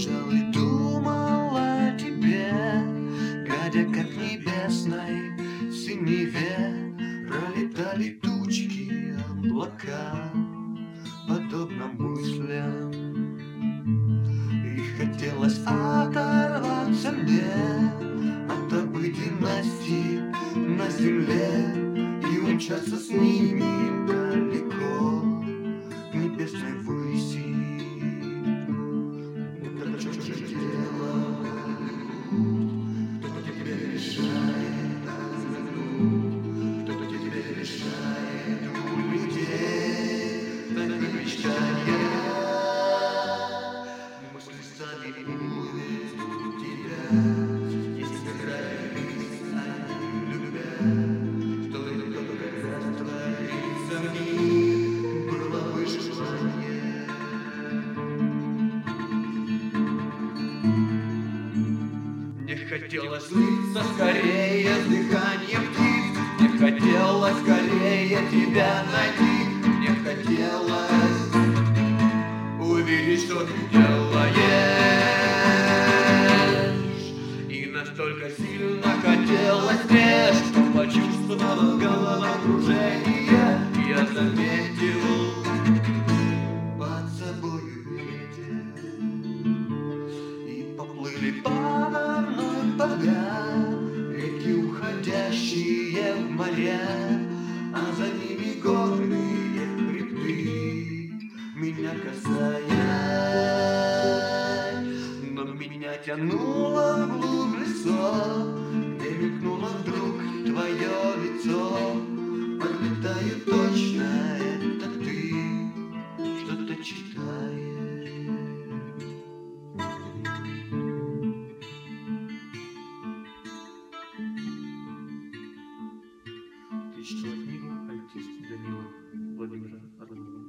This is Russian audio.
лежал и думал о тебе, глядя, как в небесной синеве пролетали тучки, облака, подобно мыслям. И хотелось оторваться мне от обыденности на земле и умчаться с ними далеко к небесной выси. Это что же делать? Кто тебе мешает? Кто тебе мешает? У людей такие мечтания. Мысли сами увидят тебя, если нравились они любя, то и только раствориться в них было бы желание. Мне хотелось слиться скорее с дыханием птиц, мне хотелось скорее тебя найти, мне хотелось увидеть, что ты делаешь. И настолько сильно хотелось мне, что почувствовал головокружение. Я заметил под собою ветер, и поплыли подо мной поля, реки, уходящие в моря, а за ними горные хребты, меня касаясь. Но меня тянуло вглубь лесов, где мелькнуло вдруг твое лицо. Подлетаю точно, это ты что-то читаешь. Ты читала книгу «Альтист Данила» Владимира Орлова.